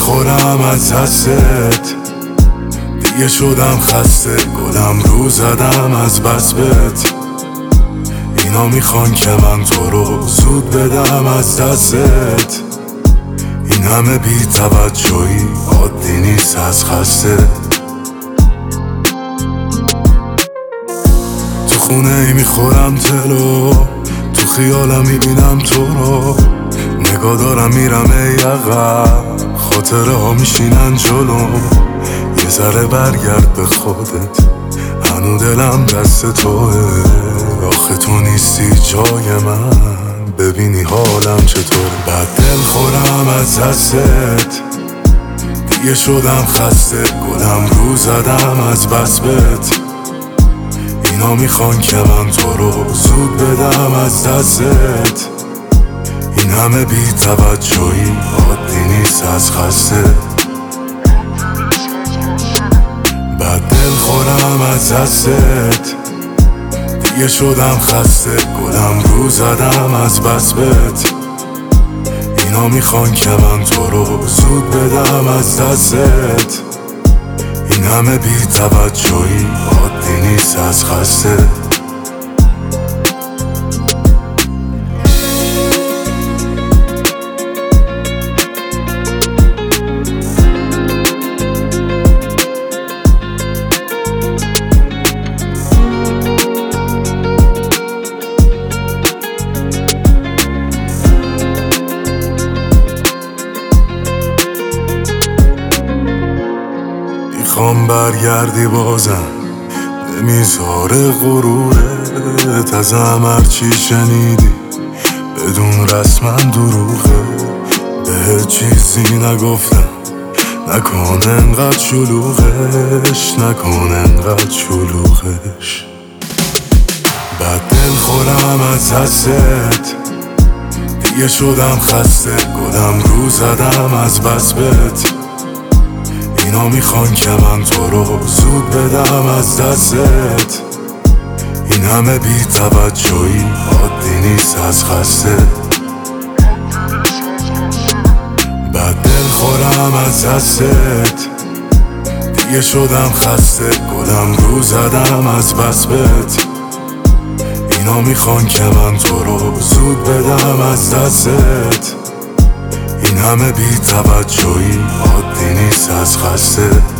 میخورم از دستت، دیگه شدم خسته، گلم رو زدم از بس بهت. اینا میخوان که من تو رو زود بدم از دستت. این همه بی توجهی عادی نیست از خسته. تو خونه ای میخورم تلو، تو خیالم میبینم تو رو، نگاه دارم میرم ای عقب، خاطره ها میشینن جلو. یه ذره برگرد به خودت، هنو دلم دست توه. آخه تو نیستی جای من، ببینی حالم چطور. بعد دل خورم از دستت، دیگه شدم خسته، گلم رو زدم از بس بهت. اینا میخوان که من تو رو زود بدم از دستت. این همه بی توجهی عادی نیست از خسته. بعد دل خورم از دستت، دیگه شدم خسته، گلم رو زدم از بس بهت. اینا میخوان که من تو رو زود بدم از دستت. این همه بی توجهی عادی نیست از خسته. میخوام برگردی بازم به میزار غرورت. ازم هرچی شنیدی بدون رسما دروغه. به چیزی نگفتم، نکن انقدر شلوغش، نکن انقدر شلوغش. بعد دل خورم از دستت، دیگه شدم خسته، گلم رو زدم از بس بهت. اینا میخوان که من تو رو زود بدم از دستت. این همه بی توجهی عادی نیست از خسته. بعد دل خورم از دستت، دیگه شدم خسته، گلم رو زدم از بس بهت. اینا میخوان که من تو رو زود بدم از دستت. این همه بی توجهی عادی نیست از خسته.